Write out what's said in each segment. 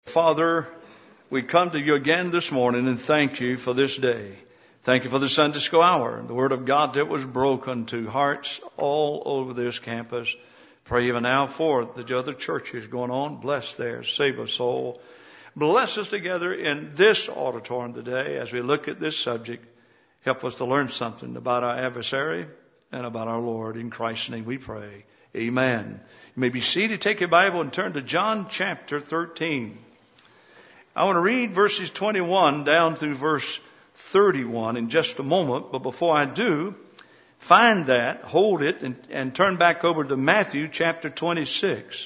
Father, we come to you again this morning and thank you for this day. Thank you for the Sunday school hour, the Word of God that was broken to hearts all over this campus. Pray even now for the other churches going on. Bless theirs. Save us all. Bless us together in this auditorium today as we look at this subject. Help us to learn something about our adversary and about our Lord. In Christ's name we pray. Amen. You may be seated. Take your Bible and turn to John chapter 13. I want to read verses 21 down through verse 31 in just a moment. But before I do, find that, hold it, and turn back over to Matthew chapter 26.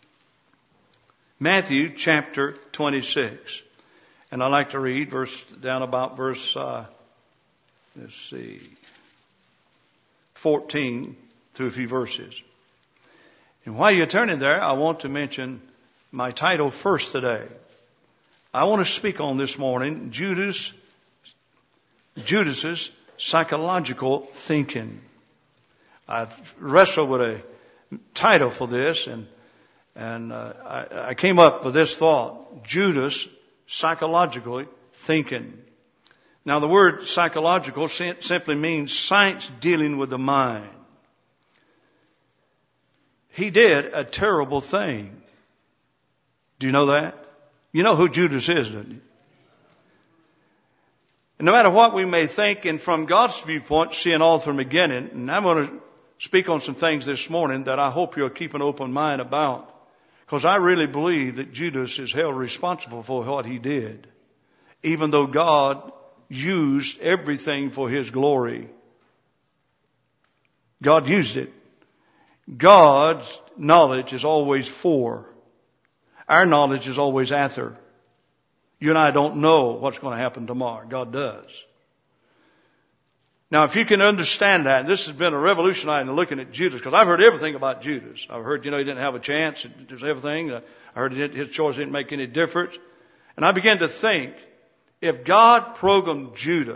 Matthew chapter 26. And I'd like to read down about verse 14 through a few verses. And while you're turning there, I want to mention my title first today. I want to speak on this morning Judas's psychological thinking. I've wrestled with a title for this, and I came up with this thought: Judas psychologically thinking. Now, the word psychological simply means science dealing with the mind. He did a terrible thing. Do you know that? You know who Judas is, don't you? And no matter what we may think, and from God's viewpoint, seeing all from the beginning, and I'm going to speak on some things this morning that I hope you'll keep an open mind about, because I really believe that Judas is held responsible for what he did, even though God used everything for His glory. God used it. God's knowledge is always for. Our knowledge is always after. You and I don't know what's going to happen tomorrow. God does. Now, if you can understand that, this has been a revolution in looking at Judas, because I've heard everything about Judas. I've heard, he didn't have a chance. There's everything. I heard his choice didn't make any difference. And I began to think, if God programmed Judah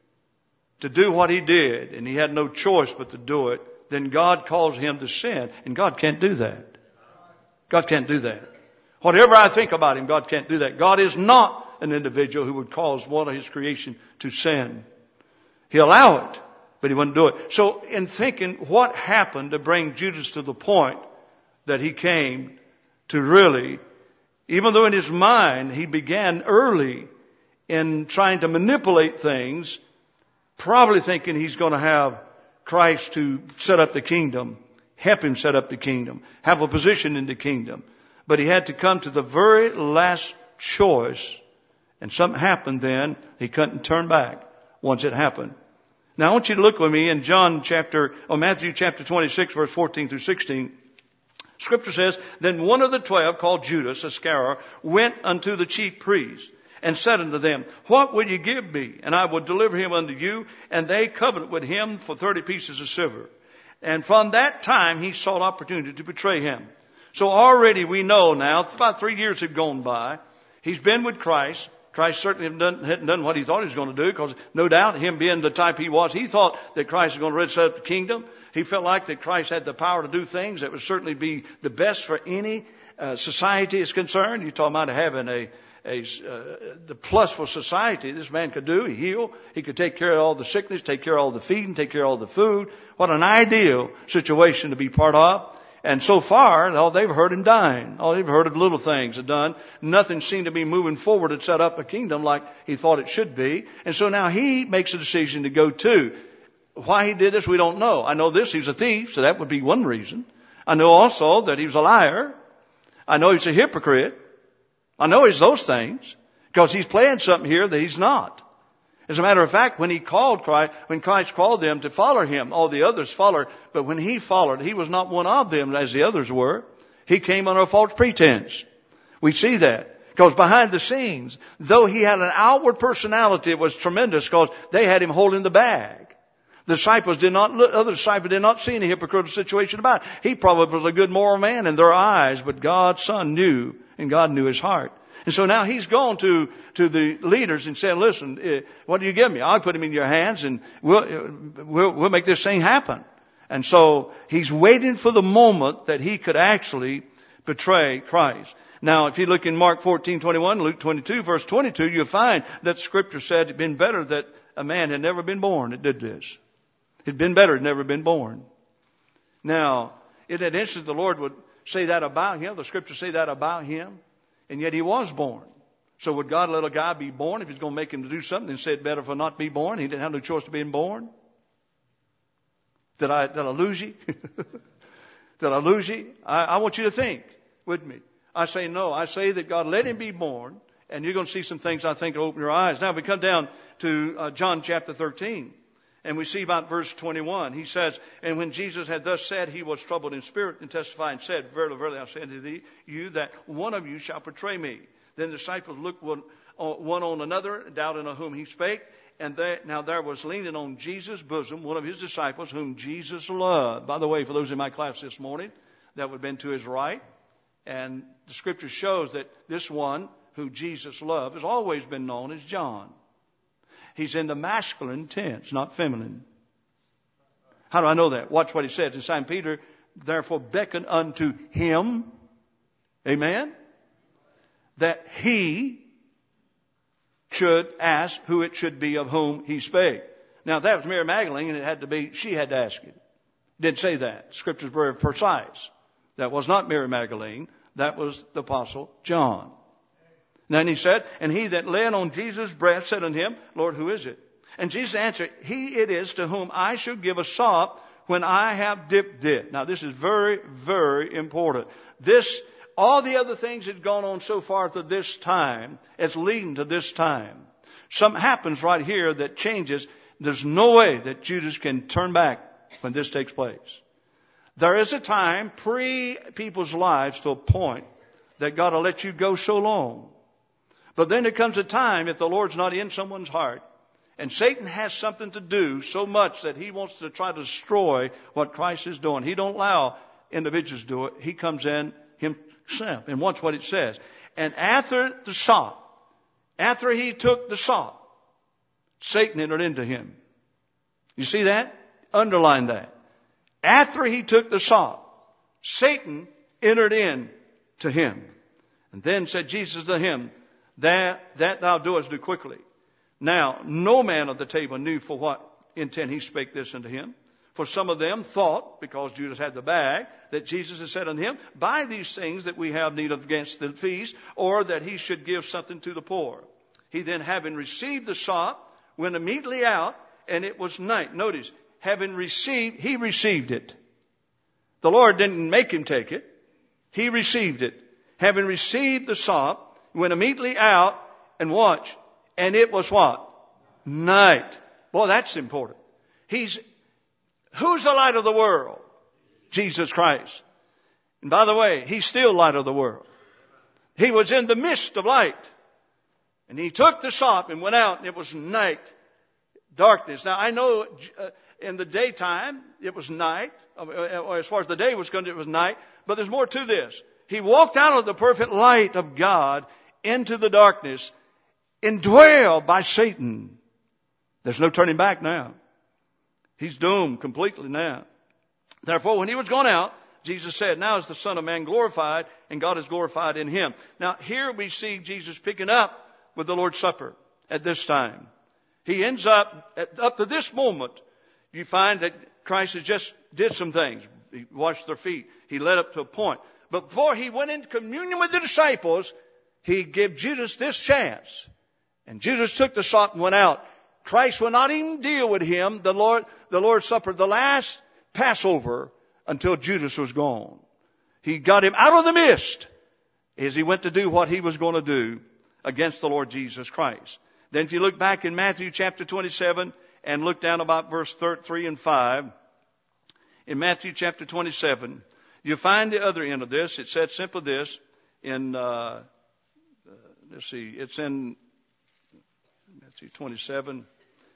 to do what he did, and he had no choice but to do it, then God calls him to sin. And God can't do that. God can't do that. Whatever I think about him, God can't do that. God is not an individual who would cause one of his creation to sin. He'll allow it, but he wouldn't do it. So in thinking what happened to bring Judas to the point that he came to really, even though in his mind he began early in trying to manipulate things, probably thinking he's going to have Christ to set up the kingdom, help him set up the kingdom, have a position in the kingdom. But he had to come to the very last choice, and something happened then. He couldn't turn back once it happened. Now I want you to look with me in Matthew chapter 26, verse 14 through 16. Scripture says, Then one of the 12, called Judas Iscariot, went unto the chief priests, and said unto them, What will you give me? And I will deliver him unto you. And they covenanted with him for 30 pieces of silver. And from that time he sought opportunity to betray him. So already we know now, about 3 years have gone by. He's been with Christ. Christ certainly hadn't done what he thought he was going to do, because no doubt, him being the type he was, he thought that Christ was going to set up the kingdom. He felt like that Christ had the power to do things that would certainly be the best for any society is concerned. You're talking about having the plus for society. This man could do. He heal. He could take care of all the sickness, take care of all the feeding, take care of all the food. What an ideal situation to be part of. And so far, all they've heard him dying. All they've heard of little things have done. Nothing seemed to be moving forward to set up a kingdom like he thought it should be. And so now he makes a decision to go too. Why he did this, we don't know. I know this, he's a thief, so that would be one reason. I know also that he was a liar. I know he's a hypocrite. I know he's those things, because he's playing something here that he's not. As a matter of fact, when Christ called them to follow him, all the others followed. But when he followed, he was not one of them as the others were. He came under a false pretense. We see that. Because behind the scenes, though he had an outward personality, it was tremendous, because they had him holding the bag. The other disciples did not see any hypocritical situation about it. He probably was a good moral man in their eyes, but God's Son knew, and God knew his heart. And so now he's gone to the leaders and said, Listen, what do you give me? I'll put him in your hands, and we'll make this thing happen. And so he's waiting for the moment that he could actually betray Christ. Now, if you look in Mark 14:21, Luke 22, verse 22, you'll find that Scripture said it'd been better that a man had never been born that did this. It'd been better had never been born. Now, in that instant, the Lord would say that about him. The Scriptures say that about him. And yet he was born. So would God let a guy be born if he's going to make him to do something and say it better for not be born? He didn't have no choice to being born. Did I lose you? Did I lose you? I want you to think with me. I say no. I say that God let him be born, and you're going to see some things I think will open your eyes. Now we come down to John chapter 13, and we see about verse 21. He says, and when Jesus had thus said, he was troubled in spirit and testified and said, verily, verily, I say unto you that one of you shall betray me. Then the disciples looked one on another, doubting on whom he spake. And now there was leaning on Jesus' bosom one of his disciples whom Jesus loved. By the way, for those in my class this morning, that would have been to his right. And the Scripture shows that this one who Jesus loved has always been known as John. He's in the masculine tense, not feminine. How do I know that? Watch what he says in Simon Peter. Therefore beckon unto him, amen, that he should ask who it should be of whom he spake. Now, if that was Mary Magdalene, and it had to be, she had to ask it. Didn't say that. Scripture's very precise. That was not Mary Magdalene. That was the Apostle John. Then he said, and he that lay on Jesus' breast said unto him, Lord, who is it? And Jesus answered, he it is to whom I shall give a sop when I have dipped it. Now, this is very, very important. All the other things that have gone on so far to this time, it's leading to this time. Something happens right here that changes. There's no way that Judas can turn back when this takes place. There is a time pre-people's lives to a point that God will let you go so long. But then there comes a time, if the Lord's not in someone's heart, and Satan has something to do so much that he wants to try to destroy what Christ is doing. He don't allow individuals to do it. He comes in himself. And watch what it says. And after he took the sop, Satan entered into him. You see that? Underline that. After he took the sop, Satan entered in to him. And then said Jesus to him, that thou doest do quickly. Now, no man of the table knew for what intent he spake this unto him. For some of them thought, because Judas had the bag, that Jesus had said unto him, buy these things that we have need of against the feast, or that he should give something to the poor. He then, having received the sop, went immediately out, and it was night. Notice, he received it. The Lord didn't make him take it. He received it. Having received the sop, went immediately out, and watch, and it was what? Night. Boy, that's important. Who's the light of the world? Jesus Christ. And by the way, he's still light of the world. He was in the midst of light. And he took the sop and went out, and it was night, darkness. Now, I know in the daytime it was night. As far as the day was concerned, it was night. But there's more to this. He walked out of the perfect light of God into the darkness, indwelled by Satan. There's no turning back now. He's doomed completely now. Therefore, when he was gone out, Jesus said, now is the Son of Man glorified, and God is glorified in him. Now, here we see Jesus picking up with the Lord's Supper at this time. He ends up to this moment, you find that Christ has just did some things. He washed their feet. He led up to a point. But before he went into communion with the disciples, he gave Judas this chance. And Judas took the sop and went out. Christ will not even deal with him, the Lord's Supper, the last Passover, until Judas was gone. He got him out of the midst as he went to do what he was going to do against the Lord Jesus Christ. Then if you look back in Matthew chapter 27 and look down about verse 3 and 5, in Matthew chapter 27, you'll find the other end of this. It said simply this in, it's in Matthew 27.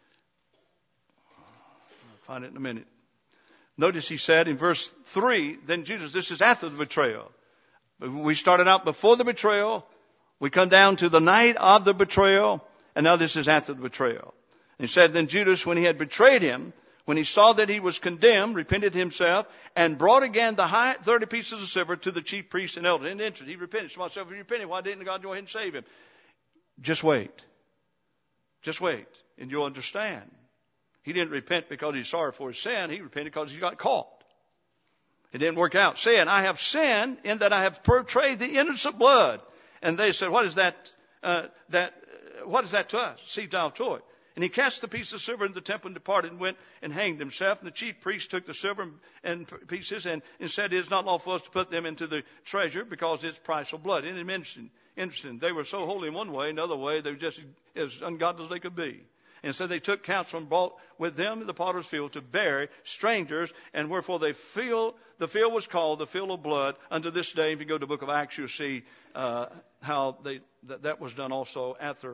I'll find it in a minute. Notice he said in verse 3, then Judas, this is after the betrayal. We started out before the betrayal. We come down to the night of the betrayal. And now this is after the betrayal. And he said, then Judas, when he had betrayed him, when he saw that he was condemned, repented himself, and brought again the 30 pieces of silver to the chief priests and elders. And he repented. So myself, if he repented, why didn't God go ahead and save him? Just wait. Just wait, and you'll understand. He didn't repent because he's sorry for his sin. He repented because he got caught. It didn't work out. Saying, I have sinned in that I have portrayed the innocent blood. And they said, what is that? What is that to us? See thou to it. And he cast the piece of silver in the temple and departed and went and hanged himself. And the chief priest took the silver and pieces and said, it is not lawful for us to put them into the treasure because it's price of blood. And interesting. They were so holy in one way, another way they were just as ungodly as they could be. And so they took counsel and brought with them the potter's field to bury strangers, and wherefore the field was called the field of blood unto this day. If you go to the book of Acts, you'll see how that was done also after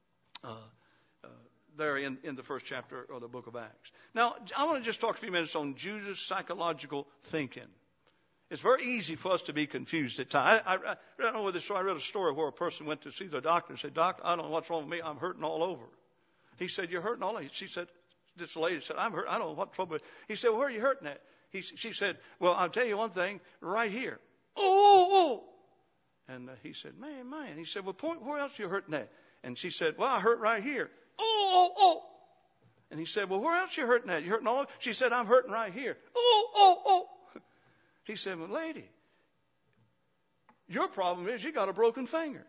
there in the first chapter of the book of Acts. Now, I want to just talk a few minutes on Judas' psychological thinking. It's very easy for us to be confused at times. I don't know whether I read a story where a person went to see the doctor and said, Doc, I don't know what's wrong with me. I'm hurting all over. He said, you're hurting all over. She said, this lady said, I'm hurt. I don't know what trouble. He said, well, where are you hurting at? She said, well, I'll tell you one thing, right here. Oh. And he said, man. He said, well, point, where else are you hurting at? And she said, well, I hurt right here. Oh. And he said, well, where else are you hurting at? You hurting all over? She said, I'm hurting right here. Oh. He said, well, lady, your problem is you got a broken finger.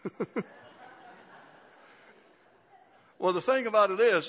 Well, the thing about it is,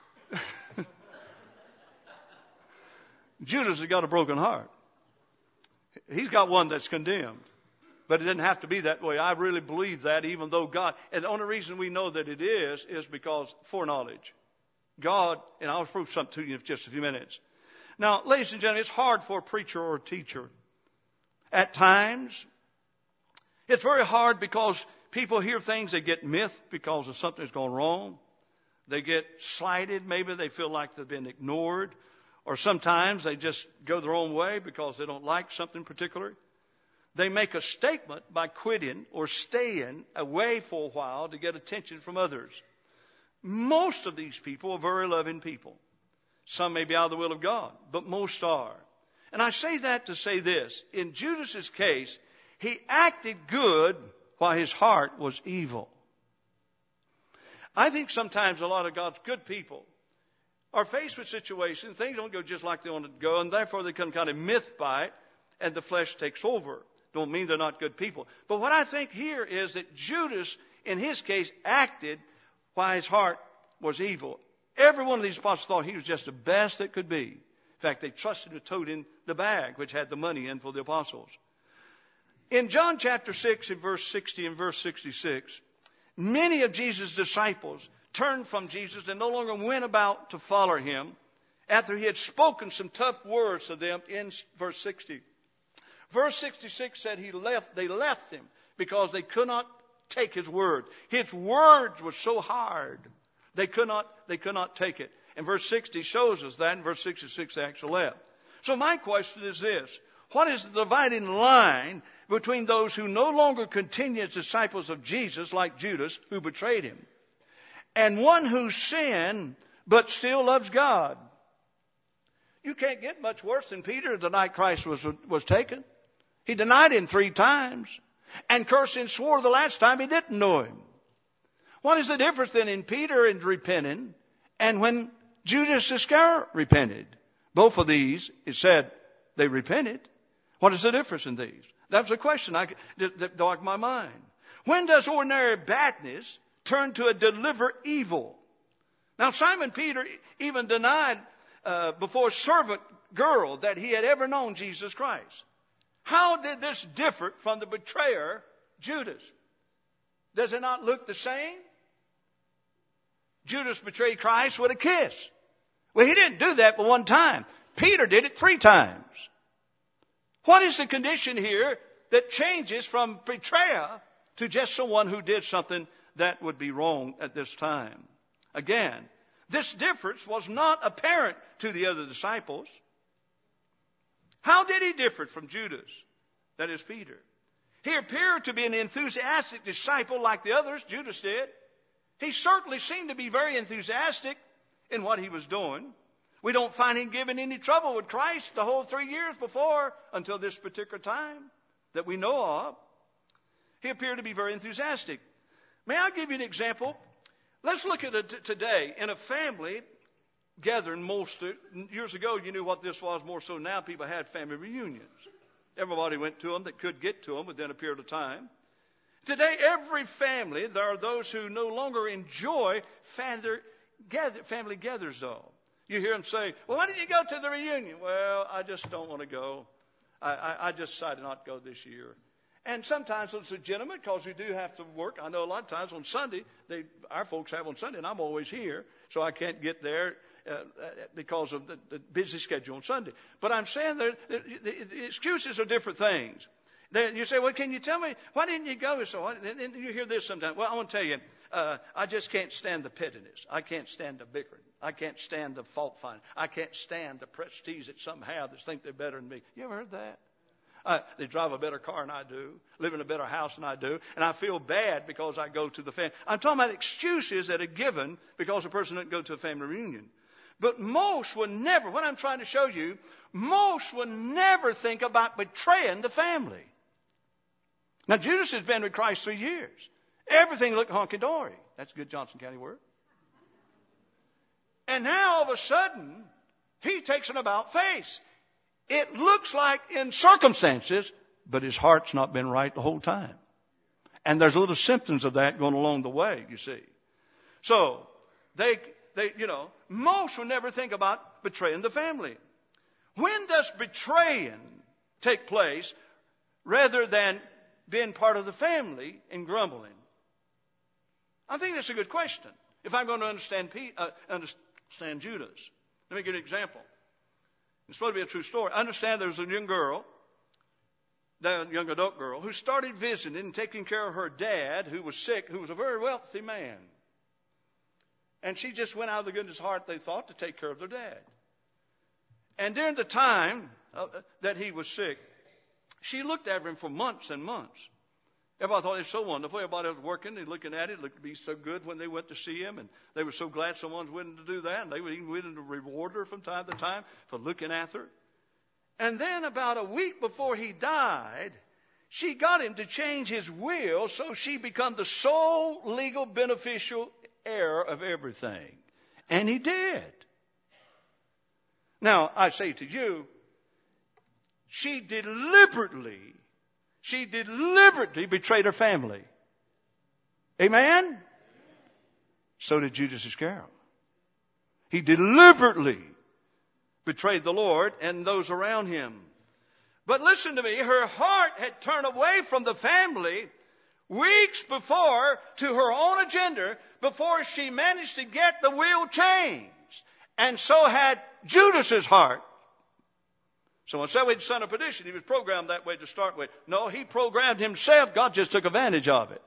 Judas has got a broken heart. He's got one that's condemned. But it didn't have to be that way. I really believe that, even though God, and the only reason we know that it is because foreknowledge. God, and I'll prove something to you in just a few minutes. Now, ladies and gentlemen, it's hard for a preacher or a teacher. At times, it's very hard because people hear things, they get miffed because of something that's gone wrong. They get slighted. Maybe they feel like they've been ignored. Or sometimes they just go their own way because they don't like something particular. They make a statement by quitting or staying away for a while to get attention from others. Most of these people are very loving people. Some may be out of the will of God, but most are. And I say that to say this. In Judas's case, he acted good while his heart was evil. I think sometimes a lot of God's good people are faced with situations, things don't go just like they want to go, and therefore they become kind of miffed by it, and the flesh takes over. Don't mean they're not good people. But what I think here is that Judas, in his case, acted while his heart was evil. Every one of these apostles thought he was just the best that could be. In fact, they trusted a toad in the bag, which had the money in for the apostles. In John chapter 6, in verse 60 and verse 66, many of Jesus' disciples turned from Jesus and no longer went about to follow him after he had spoken some tough words to them in verse 60. Verse 66 said they left him because they could not take his word. His words were so hard, they could not take it. And verse 60 shows us that, and verse 66 actually left. So my question is this. What is the dividing line between those who no longer continue as disciples of Jesus, like Judas, who betrayed him, and one who sinned but still loves God? You can't get much worse than Peter the night Christ was taken. He denied him 3 times and cursed and swore the last time he didn't know him. What is the difference then in Peter in repenting and when Judas Iscariot repented? Both of these, it said, they repented. What is the difference in these? That was a question that dogged my mind. When does ordinary badness turn to a deliberate evil? Now, Simon Peter even denied before a servant girl that he had ever known Jesus Christ. How did this differ from the betrayer, Judas? Does it not look the same? Judas betrayed Christ with a kiss. Well, he didn't do that but one time. Peter did it 3 times. What is the condition here that changes from betrayer to just someone who did something that would be wrong at this time? Again, this difference was not apparent to the other disciples. How did he differ from Judas? That is Peter. He appeared to be an enthusiastic disciple like the others, Judas did. He certainly seemed to be very enthusiastic in what he was doing. We don't find him giving any trouble with Christ the whole 3 years before until this particular time that we know of. He appeared to be very enthusiastic. May I give you an example? Let's look at it today. In a family gathering, years ago, you knew what this was. More so now, people had family reunions. Everybody went to them that could get to them within a period of time. Today, every family, there are those who no longer enjoy family gatherings, though. You hear them say, well, why didn't you go to the reunion? Well, I just don't want to go. I just decided not to go this year. And sometimes it's legitimate because we do have to work. I know a lot of times on Sunday, our folks have on Sunday, and I'm always here, so I can't get there because of the busy schedule on Sunday. But I'm saying that the excuses are different things. You say, well, can you tell me, why didn't you go? So and you hear this sometimes. Well, I want to tell you, I just can't stand the pettiness. I can't stand the bickering. I can't stand the fault finding. I can't stand the prestige that some have that think they're better than me. You ever heard that? They drive a better car than I do, live in a better house than I do, and I feel bad because I go to the family. I'm talking about excuses that are given because a person doesn't go to a family reunion. But most will never, what I'm trying to show you, most will never think about betraying the family. Now, Judas has been with Christ 3 years. Everything looked honky-dory. That's a good Johnson County word. And now, all of a sudden, he takes an about face. It looks like in circumstances, but his heart's not been right the whole time. And there's little symptoms of that going along the way, you see. So, most will never think about betraying the family. When does betraying take place rather than being part of the family and grumbling? I think that's a good question. If I'm going to understand Judas. Let me give you an example. It's supposed to be a true story. I understand there was a young girl, a young adult girl, who started visiting and taking care of her dad, who was sick, who was a very wealthy man. And she just went out of the goodness of heart, they thought, to take care of their dad. And during the time that he was sick, she looked after him for months and months. Everybody thought it was so wonderful. Everybody was working and looking at it. It looked to be so good when they went to see him. And they were so glad someone was willing to do that. And they were even willing to reward her from time to time for looking after her. And then about a week before he died, she got him to change his will so she become the sole legal beneficial heir of everything. And he did. Now, I say to you, she deliberately betrayed her family. Amen? So did Judas Iscariot. He deliberately betrayed the Lord and those around him. But listen to me, her heart had turned away from the family weeks before to her own agenda before she managed to get the will changed. And so had Judas's heart. Someone said he's son of perdition. He was programmed that way to start with. No, he programmed himself. God just took advantage of it.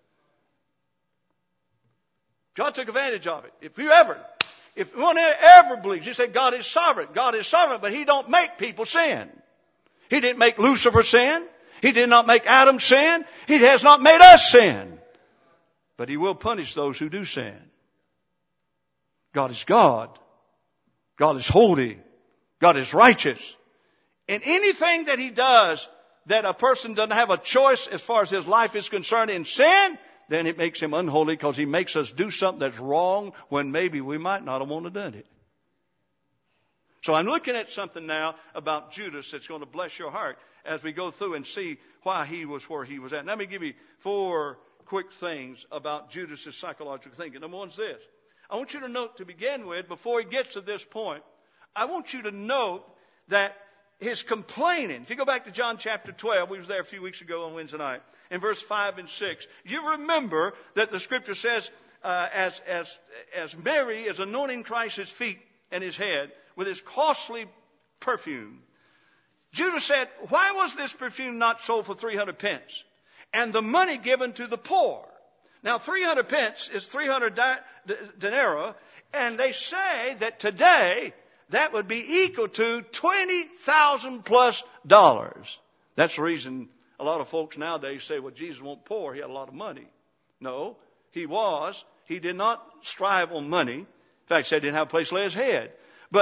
God took advantage of it. If one ever believes, you say God is sovereign. God is sovereign, but He don't make people sin. He didn't make Lucifer sin. He did not make Adam sin. He has not made us sin. But He will punish those who do sin. God is God. God is holy. God is righteous. And anything that He does that a person doesn't have a choice as far as his life is concerned in sin, then it makes him unholy because He makes us do something that's wrong when maybe we might not have wanted to have done it. So I'm looking at something now about Judas that's going to bless your heart as we go through and see why he was where he was at. Let me give you 4 quick things about Judas's psychological thinking. Number one is this. I want you to note to begin with, before he gets to this point, I want you to note that his complaining. If you go back to John chapter 12, we was there a few weeks ago on Wednesday night, in verse 5 and 6, you remember that the Scripture says, as Mary is anointing Christ's feet and His head with His costly perfume, Judas said, why was this perfume not sold for 300 pence and the money given to the poor? Now, 300 pence is 300 denarii, and they say that today that would be equal to $20,000 plus. That's the reason a lot of folks nowadays say, well, Jesus wasn't poor. He had a lot of money. No, He was. He did not strive on money. In fact, He said He didn't have a place to lay His head. But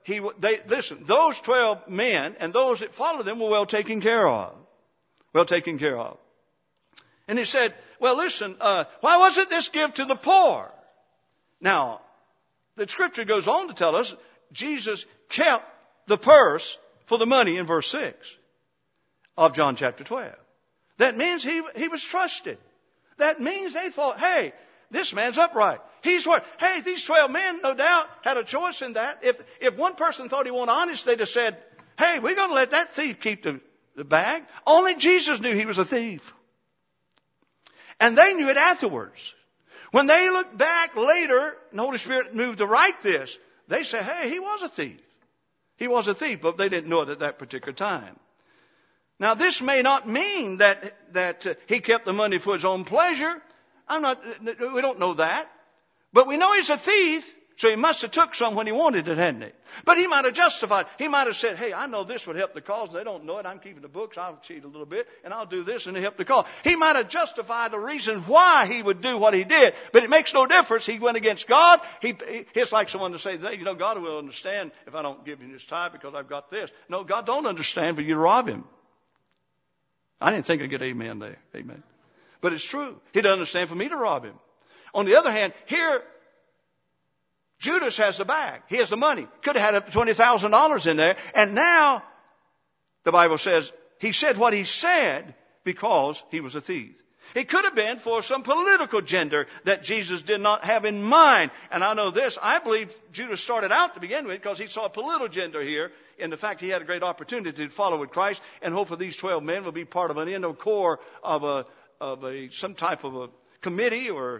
listen, those 12 men and those that followed them were well taken care of. Well taken care of. And he said, well, listen, why wasn't this give to the poor? Now, the scripture goes on to tell us Jesus kept the purse for the money in verse 6 of John chapter 12. That means he was trusted. That means they thought, hey, this man's upright. He's what? Hey, these 12 men, no doubt, had a choice in that. If one person thought he wasn't honest, they'd have said, hey, we're going to let that thief keep the bag. Only Jesus knew he was a thief. And they knew it afterwards. When they looked back later, and the Holy Spirit moved to write this, they say, hey, he was a thief. He was a thief, but they didn't know it at that particular time. Now, this may not mean that he kept the money for his own pleasure. We don't know that. But we know he's a thief, so he must have took some when he wanted it, hadn't he? But he might have justified. He might have said, hey, I know this would help the cause. They don't know it. I'm keeping the books. I'll cheat a little bit, and I'll do this, and it'll help the cause. He might have justified the reason why he would do what he did. But it makes no difference. He went against God. It's like someone to say, you know, God will understand if I don't give him his tithe because I've got this. No, God don't understand for you to rob him. I didn't think I'd get amen there. Amen. But it's true. He doesn't understand for me to rob him. On the other hand, here, Judas has the bag. He has the money. Could have had up to $20,000 in there. And now, the Bible says, he said what he said because he was a thief. It could have been for some political agenda that Jesus did not have in mind. And I know this. I believe Judas started out to begin with because he saw a political agenda here in the fact he had a great opportunity to follow with Christ and hopefully these 12 men will be part of an inner core of some type of a committee or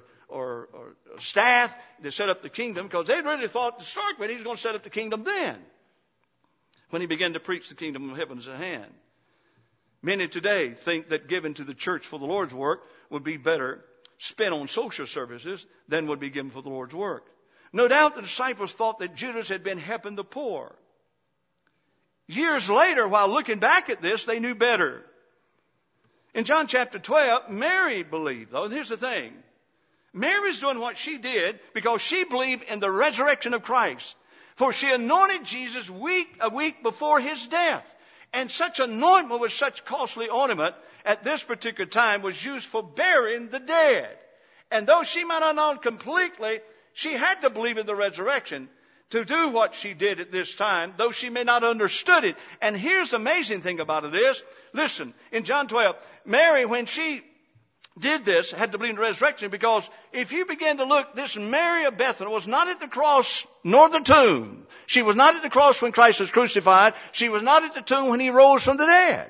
staff to set up the kingdom, because they really thought to start with he was going to set up the kingdom then when he began to preach the kingdom of heaven is at hand. Many today think that giving to the church for the Lord's work would be better spent on social services than would be given for the Lord's work. No doubt the disciples thought that Judas had been helping the poor. Years later, while looking back at this, they knew better. In John chapter 12, Mary believed, though. Here's the thing. Mary's doing what she did because she believed in the resurrection of Christ. For she anointed Jesus a week before his death. And such anointment with such costly ornament at this particular time was used for burying the dead. And though she might not know completely, she had to believe in the resurrection to do what she did at this time, though she may not have understood it. And here's the amazing thing about it is, listen, in John 12, Mary, when she did this, had to believe in the resurrection, because if you begin to look, this Mary of Bethany was not at the cross nor the tomb. She was not at the cross when Christ was crucified. She was not at the tomb when he rose from the dead.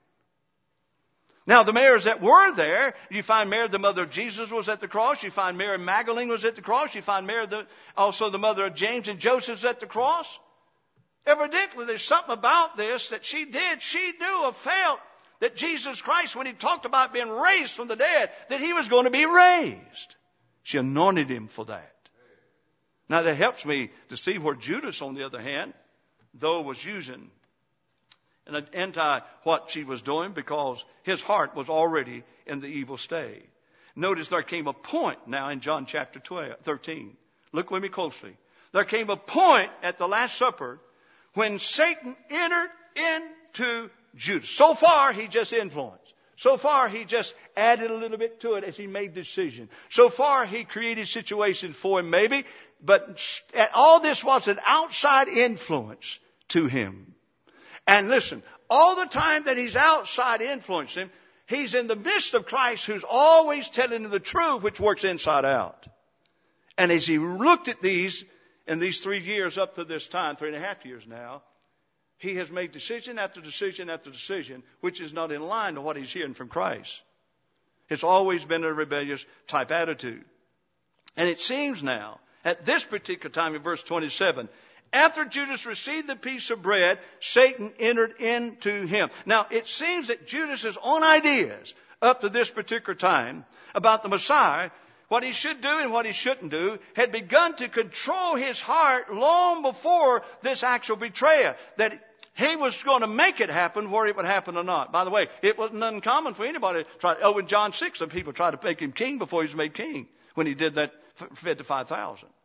Now, the Marys that were there, you find Mary, the mother of Jesus, was at the cross. You find Mary Magdalene was at the cross. You find Mary, also the mother of James and Joseph, was at the cross. Evidently, there's something about this that she did. She knew or felt that Jesus Christ, when he talked about being raised from the dead, that he was going to be raised. She anointed him for that. Now, that helps me to see where Judas, on the other hand, though was using an anti what she was doing, because his heart was already in the evil state. Notice there came a point now in John chapter 13. Look with me closely. There came a point at the Last Supper when Satan entered into Judas. So far, he just influenced. So far, he just added a little bit to it as he made decisions. So far, he created situations for him, maybe. But all this was an outside influence to him. And listen, all the time that he's outside influencing him, he's in the midst of Christ, who's always telling him the truth, which works inside out. And as he looked at these, in these 3 years up to this time, 3.5 years now, he has made decision after decision after decision, which is not in line to what he's hearing from Christ. It's always been a rebellious type attitude. And it seems now, at this particular time in verse 27, after Judas received the piece of bread, Satan entered into him. Now, it seems that Judas's own ideas up to this particular time about the Messiah, what he should do and what he shouldn't do, had begun to control his heart long before this actual betrayal. That he was going to make it happen, whether it would happen or not. By the way, it wasn't uncommon for anybody to try. Oh, in John 6, some people tried to make him king before he was made king when he did that, fed the 5,000.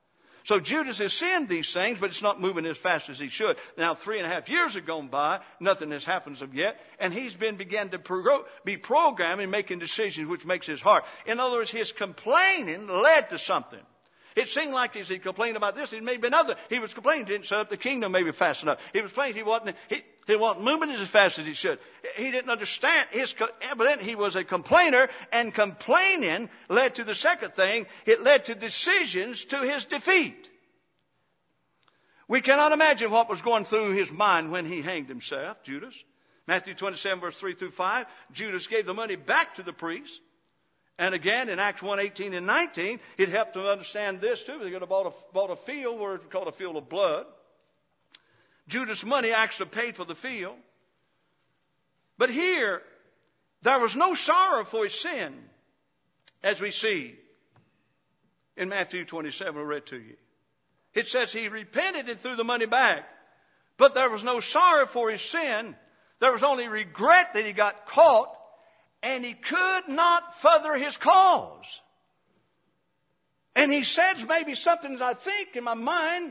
So Judas has sinned these things, but it's not moving as fast as he should. Now, 3.5 years have gone by. Nothing has happened as of yet. And he's began to be programmed and making decisions, which makes his heart. In other words, his complaining led to something. It seemed like as he complained about this, it may have been other. He was complaining he didn't set up the kingdom maybe fast enough. He was complaining he wasn't moving as fast as he should. He didn't understand. Evidently, he was a complainer, and complaining led to the second thing. It led to decisions to his defeat. We cannot imagine what was going through his mind when he hanged himself, Judas. Matthew 27, verse 3 through 5, Judas gave the money back to the priest. And again, in Acts 1:18 and 19, it helped to understand this too. They could have bought a field where it's called a field of blood. Judas' money actually paid for the field. But here, there was no sorrow for his sin, as we see in Matthew 27, we read to you. It says he repented and threw the money back. But there was no sorrow for his sin. There was only regret that he got caught, and he could not further his cause. And he says maybe something that I think in my mind,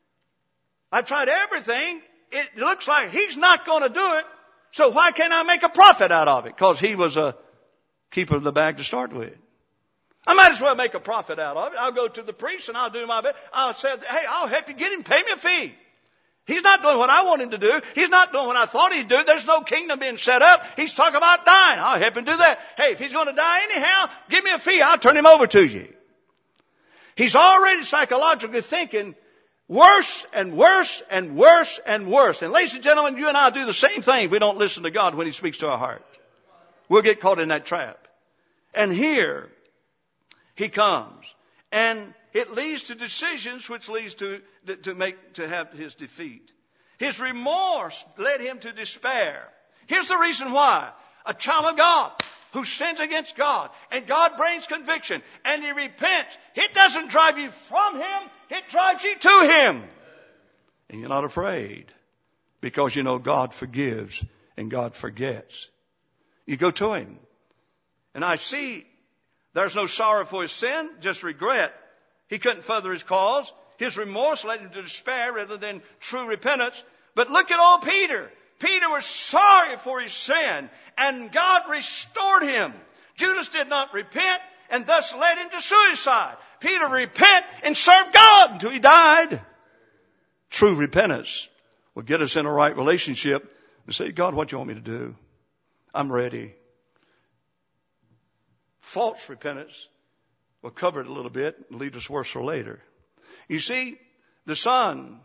I tried everything. It looks like he's not going to do it. So why can't I make a profit out of it? Because he was a keeper of the bag to start with. I might as well make a profit out of it. I'll go to the priest and I'll do my best. I'll say, hey, I'll help you get him. Pay me a fee. He's not doing what I want him to do. He's not doing what I thought he'd do. There's no kingdom being set up. He's talking about dying. I'll help him do that. Hey, if he's going to die anyhow, give me a fee. I'll turn him over to you. He's already psychologically thinking worse and worse and worse and worse. And ladies and gentlemen, you and I do the same thing if we don't listen to God when He speaks to our heart. We'll get caught in that trap. And here he comes. And it leads to decisions which leads to have his defeat. His remorse led him to despair. Here's the reason why. A child of God who sins against God and God brings conviction and he repents, it doesn't drive you from Him, it drives you to Him. And you're not afraid because you know God forgives and God forgets. You go to Him. And I see there's no sorrow for his sin, just regret. He couldn't further his cause. His remorse led him to despair rather than true repentance. But look at old Peter. Peter was sorry for his sin, and God restored him. Judas did not repent, and thus led him to suicide. Peter repented and served God until he died. True repentance will get us in a right relationship and say, God, what do you want me to do? I'm ready. False repentance will cover it a little bit and leave us worse for later. You see, the sun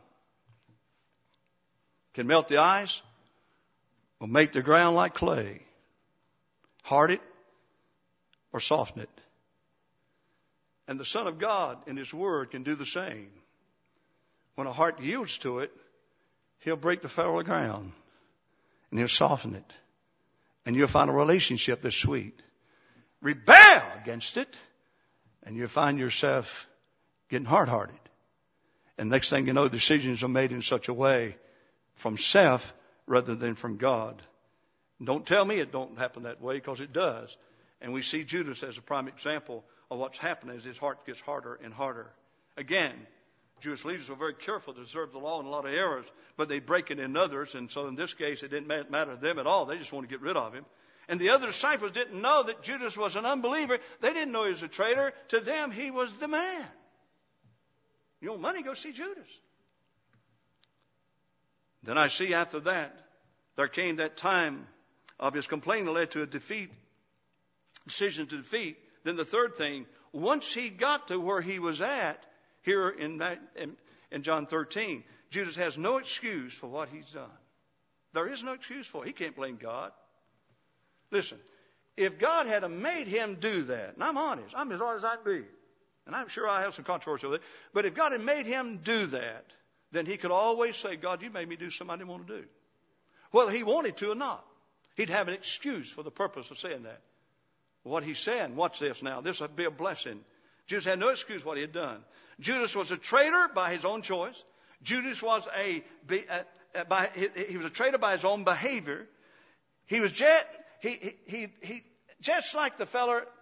can melt the ice or make the ground like clay, hard it or soften it. And the Son of God in His Word can do the same. When a heart yields to it, He'll break the fallow ground and He'll soften it. And you'll find a relationship that's sweet. Rebel against it, and you'll find yourself getting hard-hearted. And next thing you know, decisions are made in such a way from self rather than from God. And don't tell me it don't happen that way, because it does. And we see Judas as a prime example of what's happening as his heart gets harder and harder. Again, Jewish leaders were very careful to observe the law in a lot of errors, but they break it in others. And so in this case, it didn't matter to them at all. They just want to get rid of him. And the other disciples didn't know that Judas was an unbeliever. They didn't know he was a traitor. To them, he was the man. You want money? Go see Judas. Then I see after that, there came that time of his complaining that led to a decision to defeat. Then the third thing, once he got to where he was at, here in John 13, Judas has no excuse for what he's done. There is no excuse for it. He can't blame God. Listen, if God had made him do that, and I'm honest, I'm as honest as I can be, and I'm sure I have some controversy with it, but if God had made him do that, then he could always say, God, you made me do something I didn't want to do. Whether he wanted to or not. He'd have an excuse for the purpose of saying that. What he's saying, watch this now, this would be a blessing. Judas had no excuse for what he had done. Judas was a traitor by his own choice. Judas was he was a traitor by his own behavior. He was just like the feller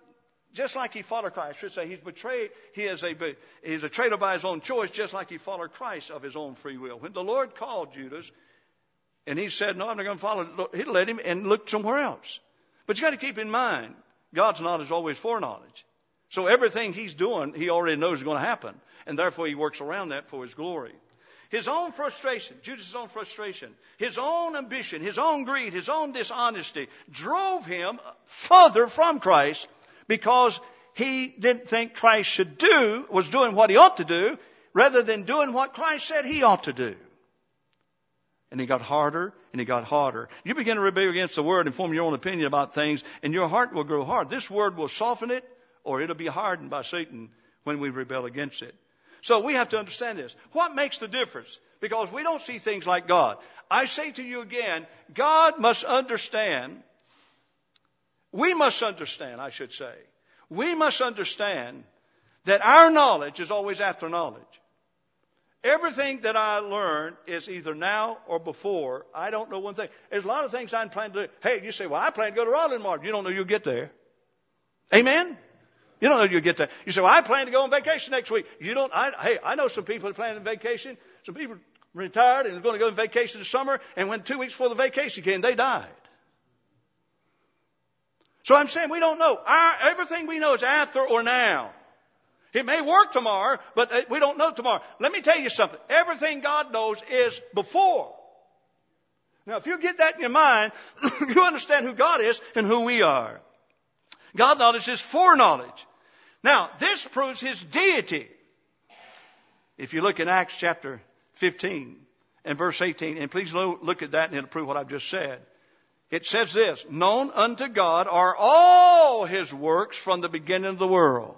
just like he followed Christ. I should say he's betrayed. He's a traitor by his own choice, just like he followed Christ of his own free will. When the Lord called Judas, and he said, no, I'm not going to follow, he'd let him and look somewhere else. But you got to keep in mind, God's knowledge is always foreknowledge. So everything he's doing, he already knows is going to happen. And therefore he works around that for his glory. His own frustration, Judas' own frustration, his own ambition, his own greed, his own dishonesty drove him further from Christ, because he didn't think Christ was doing what he ought to do, rather than doing what Christ said he ought to do. And he got harder and he got harder. You begin to rebel against the Word and form your own opinion about things, and your heart will grow hard. This Word will soften it, or it'll be hardened by Satan when we rebel against it. So we have to understand this. What makes the difference? Because we don't see things like God. I say to you again, God must understand. We must understand, I should say. We must understand that our knowledge is always after knowledge. Everything that I learn is either now or before. I don't know one thing. There's a lot of things I'm planning to do. Hey, you say, well, I plan to go to Raleigh tomorrow. You don't know you'll get there. Amen? You don't know you'll get there. You say, well, I plan to go on vacation next week. I know some people are planning vacation. Some people retired and are going to go on vacation this summer, and when 2 weeks before the vacation came, they died. So I'm saying we don't know. Everything we know is after or now. It may work tomorrow, but we don't know tomorrow. Let me tell you something. Everything God knows is before. Now, if you get that in your mind, you understand who God is and who we are. God's knowledge is foreknowledge. Now, this proves His deity. If you look in Acts chapter 15 and verse 18, and please look at that and it'll prove what I've just said. It says this, known unto God are all His works from the beginning of the world.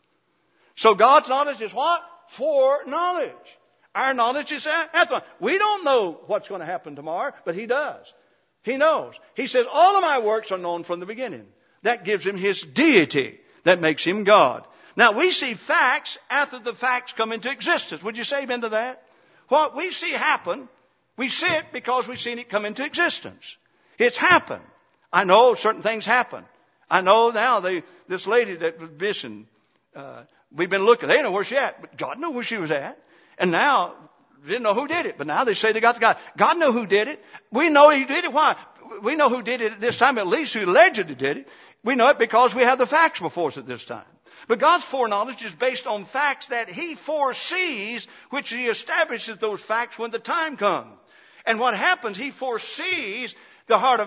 So God's knowledge is what? Foreknowledge. Our knowledge is after. We don't know what's going to happen tomorrow, but He does. He knows. He says, all of my works are known from the beginning. That gives Him His deity. That makes Him God. Now, we see facts after the facts come into existence. Would you say amen to that? What we see happen, we see it because we've seen it come into existence. It's happened. I know certain things happen. I know now this lady that was missing, we've been looking. They didn't know where she at, but God knew where she was at. And now, didn't know who did it, but now they say they got the guy. God knew who did it. We know He did it. Why? We know who did it at this time, at least who allegedly did it. We know it because we have the facts before us at this time. But God's foreknowledge is based on facts that He foresees, which He establishes those facts when the time comes. And what happens, He foresees the heart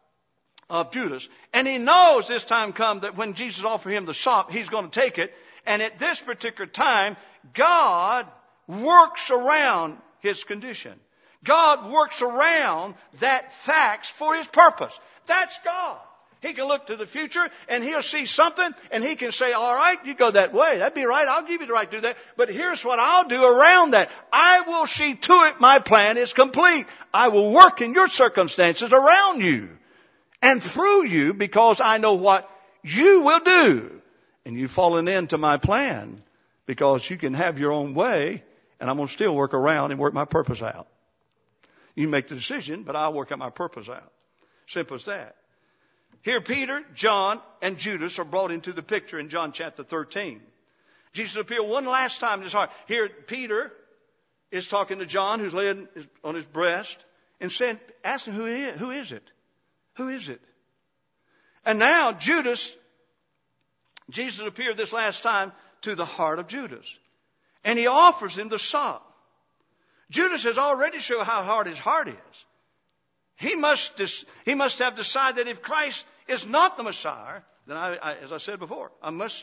of Judas. And He knows this time come that when Jesus offered him the sop, He's going to take it. And at this particular time, God works around his condition. God works around that facts for His purpose. That's God. He can look to the future and He'll see something and He can say, all right, you go that way. That'd be right. I'll give you the right to do that. But here's what I'll do around that. I will see to it my plan is complete. I will work in your circumstances around you and through you because I know what you will do. And you've fallen into my plan because you can have your own way and I'm going to still work around and work my purpose out. You make the decision, but I'll work out my purpose out. Simple as that. Here Peter, John, and Judas are brought into the picture in John chapter 13. Jesus appeared one last time in his heart. Here Peter is talking to John, who's laying on his breast, and saying, asking who it is. Who is it? Who is it? And now Jesus appeared this last time to the heart of Judas. And He offers him the sop. Judas has already shown how hard his heart is. He must have decided that if Christ is not the Messiah, then as I said before, I'm going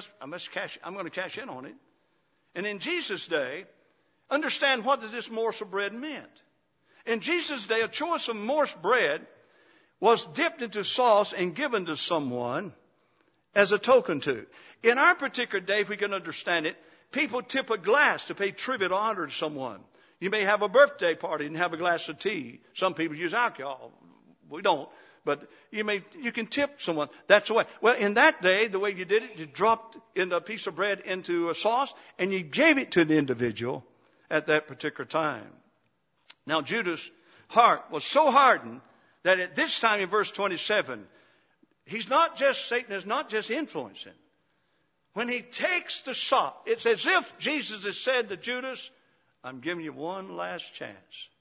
to cash in on it. And in Jesus' day, understand what this morsel of bread meant. In Jesus' day, a choice of morsel bread was dipped into sauce and given to someone as a token to. In our particular day, if we can understand it, people tip a glass to pay tribute or honor to someone. You may have a birthday party and have a glass of tea. Some people use alcohol. We don't. But you can tip someone. That's the way. Well, in that day, the way you did it, you dropped in a piece of bread into a sauce and you gave it to the individual at that particular time. Now, Judas' heart was so hardened that at this time in verse 27, Satan is not just influencing. When he takes the sop, it's as if Jesus has said to Judas, I'm giving you one last chance.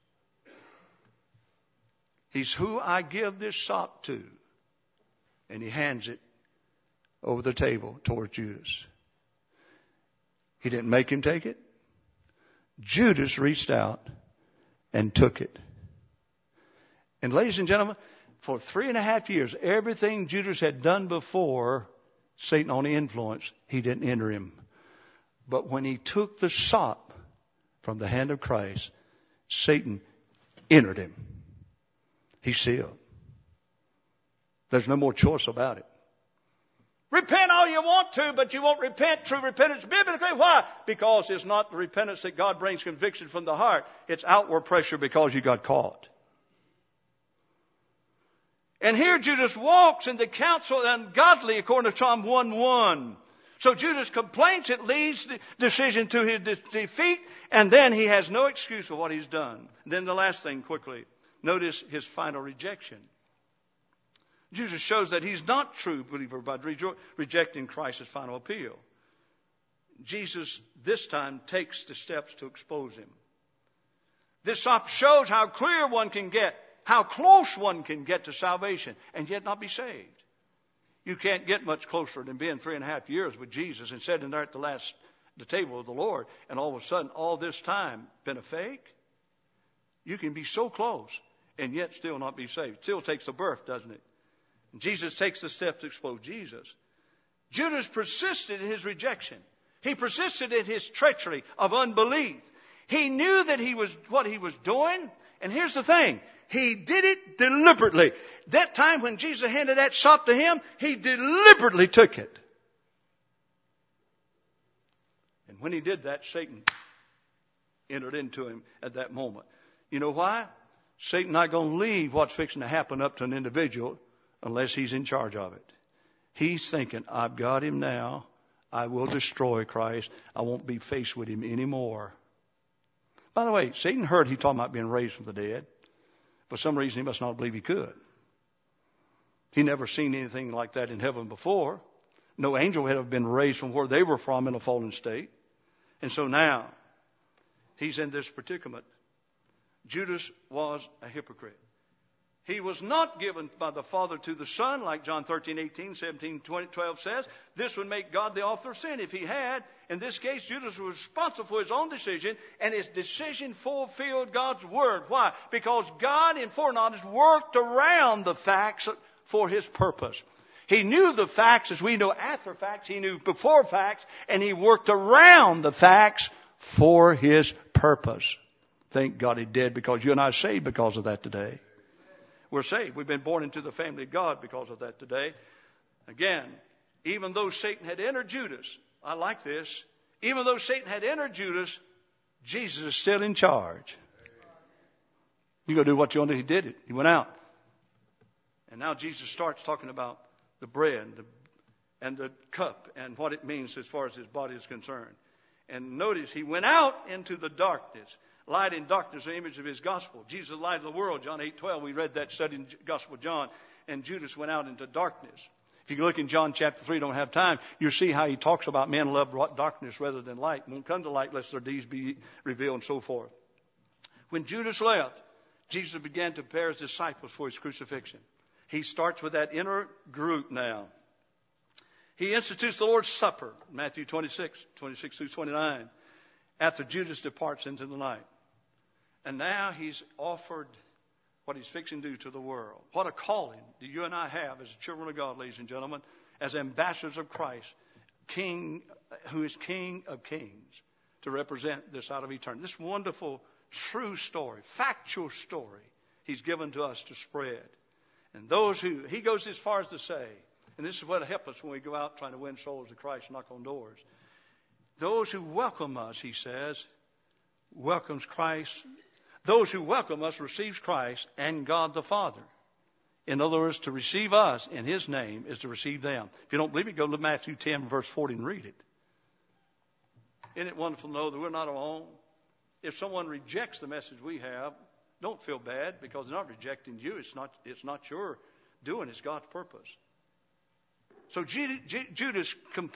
He's who I give this sop to. And he hands it over the table towards Judas. He didn't make him take it. Judas reached out and took it. And ladies and gentlemen, for 3.5 years, everything Judas had done before, Satan only influenced. He didn't enter him. But when he took the sop from the hand of Christ, Satan entered him. He's sealed. There's no more choice about it. Repent all you want to, but you won't repent true repentance biblically. Why? Because it's not the repentance that God brings conviction from the heart. It's outward pressure because you got caught. And here Judas walks in the counsel ungodly according to Psalm 1:1. So Judas complains. It leads the decision to his defeat. And then he has no excuse for what he's done. And then the last thing quickly. Notice his final rejection. Judas shows that he's not a true believer by rejecting Christ's final appeal. Jesus this time takes the steps to expose him. This shows how clear one can get, how close one can get to salvation and yet not be saved. You can't get much closer than being 3.5 years with Jesus and sitting there at the table of the Lord, and all of a sudden all this time been a fake. You can be so close and yet still not be saved. It still takes a birth, doesn't it? And Jesus takes the step to expose Jesus. Judas persisted in his rejection. He persisted in his treachery of unbelief. He knew that what he was doing. And here's the thing. He did it deliberately. That time when Jesus handed that sop to him, he deliberately took it. And when he did that, Satan entered into him at that moment. You know why? Satan's not going to leave what's fixing to happen up to an individual unless he's in charge of it. He's thinking, I've got him now. I will destroy Christ. I won't be faced with him anymore. By the way, Satan heard he talking about being raised from the dead. For some reason, he must not believe he could. He never seen anything like that in heaven before. No angel had ever been raised from where they were from in a fallen state. And so now, he's in this predicament. Judas was a hypocrite. He was not given by the Father to the Son, like John 13:18, 17, 20, 12 says. This would make God the author of sin. If he had, in this case, Judas was responsible for his own decision, and his decision fulfilled God's word. Why? Because God, in foreknowledge, worked around the facts for his purpose. He knew the facts as we know after facts. He knew before facts, and he worked around the facts for his purpose. Thank God he did, because you and I are saved because of that today. We're saved. We've been born into the family of God because of that today. Again, even though Satan had entered Judas, I like this. Even though Satan had entered Judas, Jesus is still in charge. You go do what you want to do. He did it. He went out. And now Jesus starts talking about the bread and the cup and what it means as far as his body is concerned. And notice, he went out into the darkness. Light in darkness, the image of his gospel. Jesus is the light of the world, John 8:12. We read that study in the Gospel of John. And Judas went out into darkness. If you look in John chapter 3, don't have time, you'll see how he talks about men love darkness rather than light. Won't come to light lest their deeds be revealed and so forth. When Judas left, Jesus began to prepare his disciples for his crucifixion. He starts with that inner group now. He institutes the Lord's Supper, Matthew 26 through 29, after Judas departs into the night. And now he's offered what he's fixing to do to the world. What a calling do you and I have as children of God, ladies and gentlemen, as ambassadors of Christ, King, who is King of Kings, to represent this out of eternity. This wonderful, true story, factual story he's given to us to spread. And those who, he goes as far as to say, and this is what will help us when we go out trying to win souls to Christ, knock on doors. Those who welcome us, he says, welcomes Christ. Those who welcome us receives Christ and God the Father. In other words, to receive us in his name is to receive them. If you don't believe it, go to Matthew 10, verse 40 and read it. Isn't it wonderful to know that we're not alone? If someone rejects the message we have, don't feel bad, because they're not rejecting you. It's not your doing. It's God's purpose. So Judas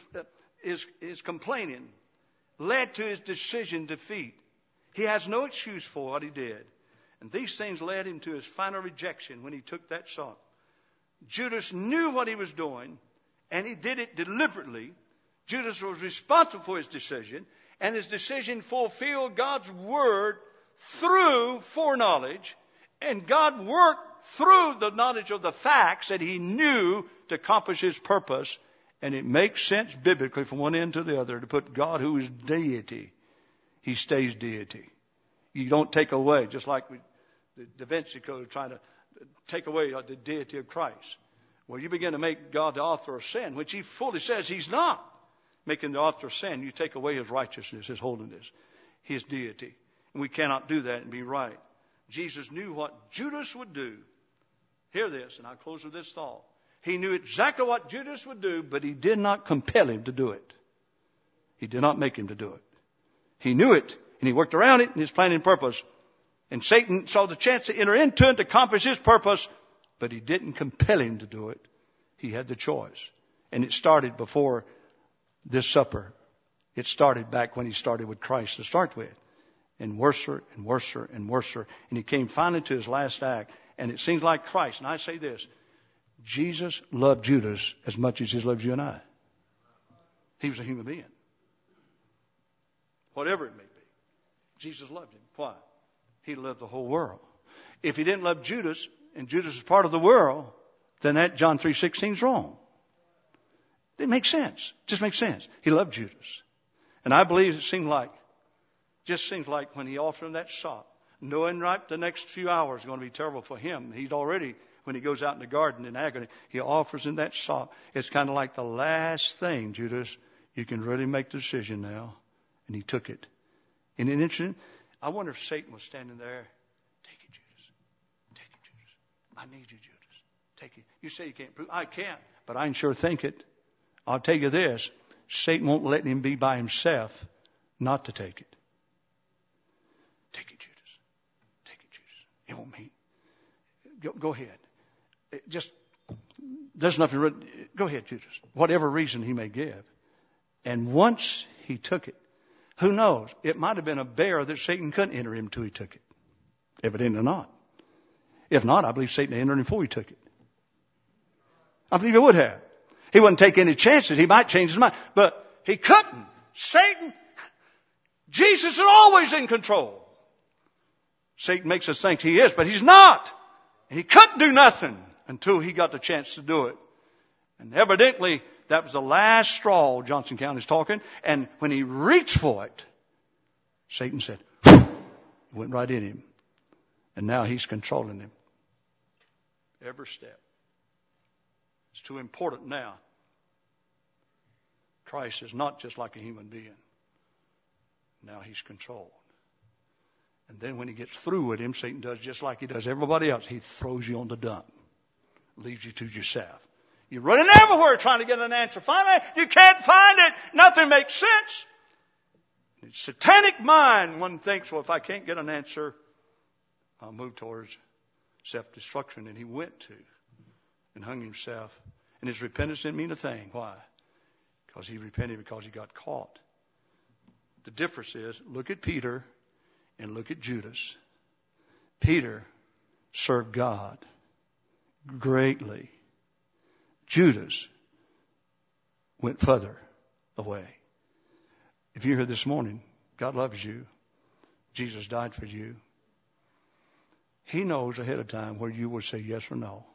is complaining, led to his decision defeat. He has no excuse for what he did. And these things led him to his final rejection when he took that salt. Judas knew what he was doing, and he did it deliberately. Judas was responsible for his decision, and his decision fulfilled God's word through foreknowledge, and God worked through the knowledge of the facts that he knew to accomplish his purpose. And it makes sense biblically from one end to the other to put God, who is deity, he stays deity. You don't take away, just like the Da Vinci Code trying to take away the deity of Christ. Well, you begin to make God the author of sin, which he fully says he's not. Making the author of sin, you take away his righteousness, his holiness, his deity. And we cannot do that and be right. Jesus knew what Judas would do. Hear this, and I'll close with this thought. He knew exactly what Judas would do, but he did not compel him to do it. He did not make him to do it. He knew it, and he worked around it in his plan and purpose. And Satan saw the chance to enter into it to accomplish his purpose, but he didn't compel him to do it. He had the choice. And it started before this supper. It started back when he started with Christ to start with. And worser and worser and worser. And he came finally to his last act. And it seems like Christ. And I say this. Jesus loved Judas as much as he loves you and I. He was a human being. Whatever it may be. Jesus loved him. Why? He loved the whole world. If he didn't love Judas, and Judas is part of the world, then that John 3:16 is wrong. It makes sense. It just makes sense. He loved Judas. And I believe it seems like when he offered him that sop, knowing right the next few hours are going to be terrible for him. He's already, when he goes out in the garden in agony, he offers him that sop. It's kind of like the last thing, Judas, you can really make the decision now. And he took it. In an instant, I wonder if Satan was standing there. Take it, Judas. Take it, Judas. I need you, Judas. Take it. You say you can't prove. I can't, but I can sure think it. I'll tell you this. Satan won't let him be by himself not to take it. Take it, Judas. Take it, Judas. It won't mean. Go ahead. There's nothing. Go ahead, Judas. Whatever reason he may give. And once he took it, who knows? It might have been a bear that Satan couldn't enter him until he took it. Evidently not. If not, I believe Satan entered him before he took it. I believe he would have. He wouldn't take any chances. He might change his mind. But he couldn't. Satan, Jesus is always in control. Satan makes us think he is, but he's not. And he couldn't do nothing until he got the chance to do it. And evidently, that was the last straw, Johnson County's talking. And when he reached for it, Satan said, it went right in him. And now he's controlling him. Every step. It's too important now. Christ is not just like a human being. Now he's controlled. And then when he gets through with him, Satan does just like he does everybody else. He throws you on the dump. Leaves you to yourself. You're running everywhere trying to get an answer. Finally, you can't find it. Nothing makes sense. It's satanic mind. One thinks, well, if I can't get an answer, I'll move towards self-destruction. And he went to and hung himself. And his repentance didn't mean a thing. Why? Because he repented because he got caught. The difference is, look at Peter and look at Judas. Peter served God greatly. Judas went further away. If you're here this morning, God loves you. Jesus died for you. He knows ahead of time where you will say yes or no.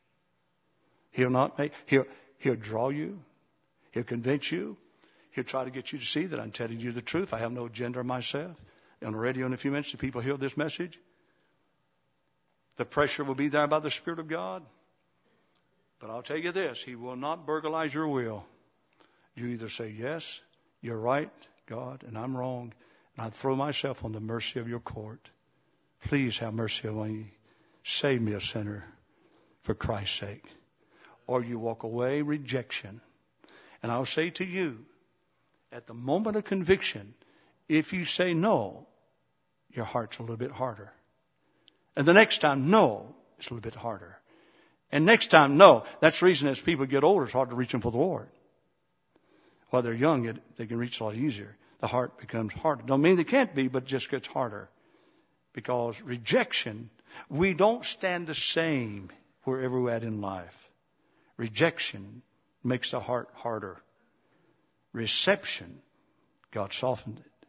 He'll draw you. He'll convince you. He'll try to get you to see that I'm telling you the truth. I have no agenda myself. On the radio in a few minutes, the people hear this message. The pressure will be there by the Spirit of God. But I'll tell you this, He will not burglarize your will. You either say, yes, you're right, God, and I'm wrong, and I throw myself on the mercy of your court. Please have mercy on me. Save me a sinner for Christ's sake. Or you walk away rejection. And I'll say to you, at the moment of conviction, if you say no, your heart's a little bit harder. And the next time, no, it's a little bit harder. And next time, no. That's the reason as people get older, it's hard to reach them for the Lord. While they're young, they can reach a lot easier. The heart becomes harder. Don't mean they can't be, but it just gets harder. Because rejection, we don't stand the same wherever we're at in life. Rejection makes the heart harder. Reception, God softened it.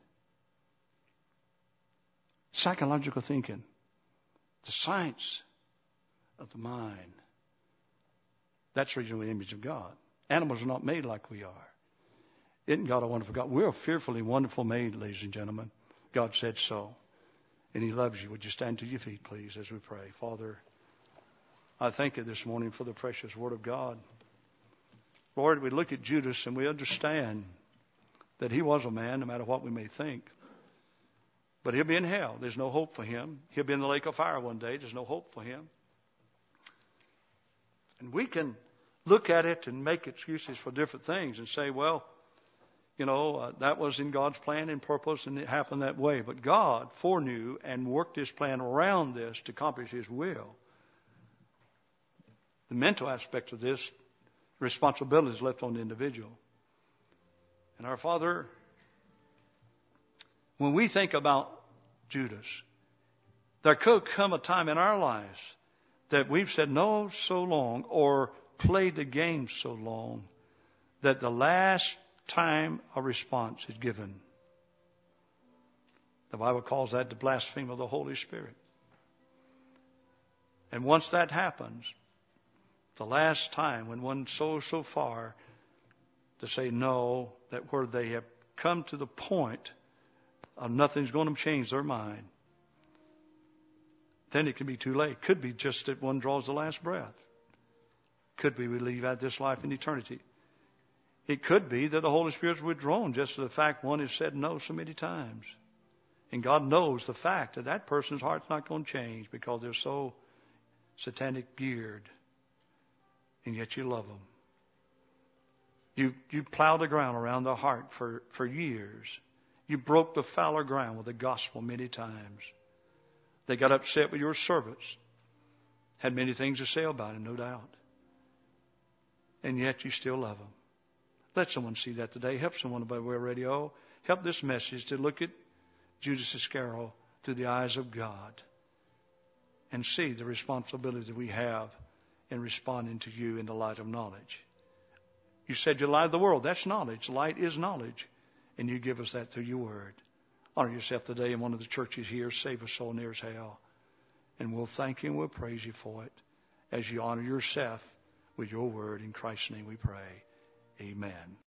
Psychological thinking, the science of the mind. That's the reason we're the image of God. Animals are not made like we are. Isn't God a wonderful God? We're a fearfully wonderful made, ladies and gentlemen. God said so. And He loves you. Would you stand to your feet, please, as we pray? Father, I thank you this morning for the precious Word of God. Lord, we look at Judas and we understand that he was a man, no matter what we may think. But he'll be in hell. There's no hope for him. He'll be in the lake of fire one day. There's no hope for him. And we can look at it and make excuses for different things and say, well, that was in God's plan and purpose and it happened that way. But God foreknew and worked His plan around this to accomplish His will. The mental aspect of this responsibility is left on the individual. And our Father, when we think about Judas, there could come a time in our lives that we've said no so long or played the game so long that the last time a response is given. The Bible calls that the blasphemy of the Holy Spirit. And once that happens, the last time when one sows so far to say no, that where they have come to the point of nothing's going to change their mind, then it can be too late. Could be just that one draws the last breath. Could be we leave out this life in eternity. It could be that the Holy Spirit's withdrawn just to the fact one has said no so many times. And God knows the fact that that person's heart's not going to change because they're so satanic geared. And yet you love them. You plowed the ground around their heart for years. You broke the fallow ground with the gospel many times. They got upset with your servants. Had many things to say about it, no doubt. And yet you still love them. Let someone see that today. Help someone by way of radio. Help this message to look at Judas Iscariot through the eyes of God and see the responsibility that we have in responding to you in the light of knowledge. You said you light of the world. That's knowledge. Light is knowledge. And you give us that through your word. Honor yourself today in one of the churches here. Save us soul near as hell. And we'll thank you and we'll praise you for it as you honor yourself with your word. In Christ's name we pray. Amen.